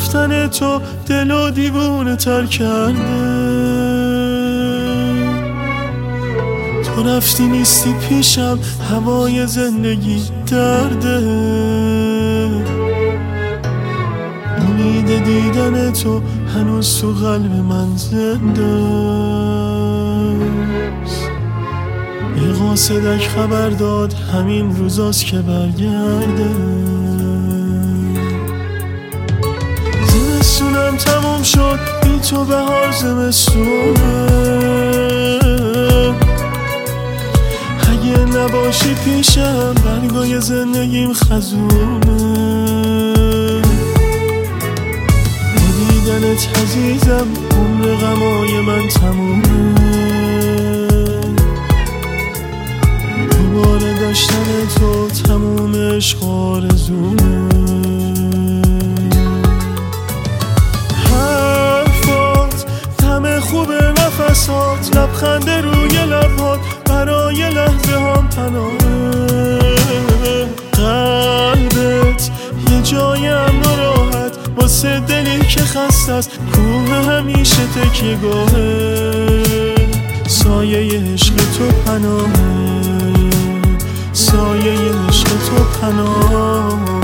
رفتن تو دلو دیوونه تر کرده. تو رفتی نیستی پیشم، هوای زندگی درده. امید دیدن تو هنوز تو قلب من زنده است. یه قاصدک خبر داد همین روزاست که برگرده. زمستونم تموم شد بی تو، بهار زمستونه. اگه نباشی پیشم برگای زندگیم خزونه. دیدنت عزیزم عمر غمای من تمومه. دوباره داشتن تو تموم عشق آرزومه. حرفات دم خوب نفسات، لبخند روی لبات برای لحظه هم پناهه. قلبت یه جای امن و راحت واسه دلی که خسته است، کوه همیشه تکیه‌گاهه. سایه عشق تو پناهه، سایه عشق تو پناهه.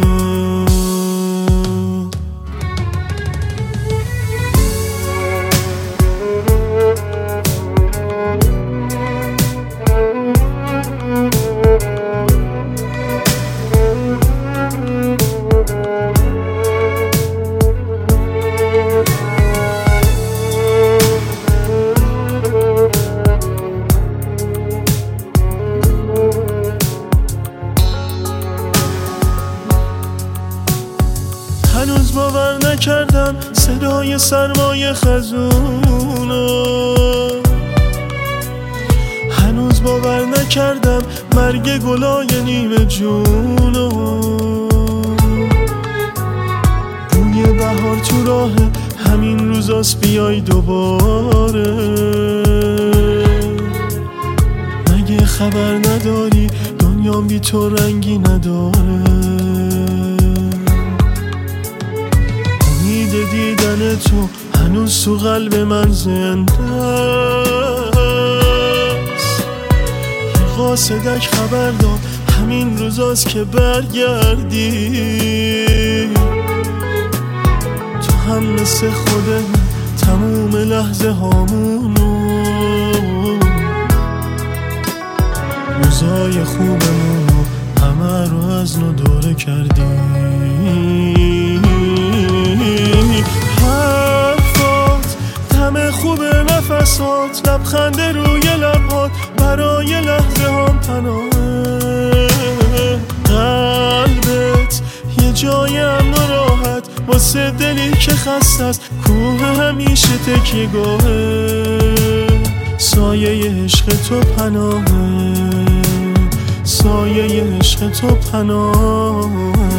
هنوز باور نکردم صدای سرمای خزونو. هنوز باور نکردم مرگ گلای نیمه جونو. بوی بهار تو راه همین روزاست، بیای دوباره. مگه خبر نداری دنیام بی تو رنگی نداره. دیدن تو هنوز تو قلب من زنده است. یه قاصدک خبر داد همین روزاست که برگردی. تو هم مثل خود من تموم لحظه هامونو، روزای خوبمونو همه رو از نو دوره کردی. حرفات دم خوب نفسات، لبخند روی لبات برای لحظه هم پناهه. قلبت یه جای امن و راحت واسه دلی که خسته است، کوه همیشه تکیه‌گاهه. سایه عشق تو پناهه، سایه عشق تو پناهه.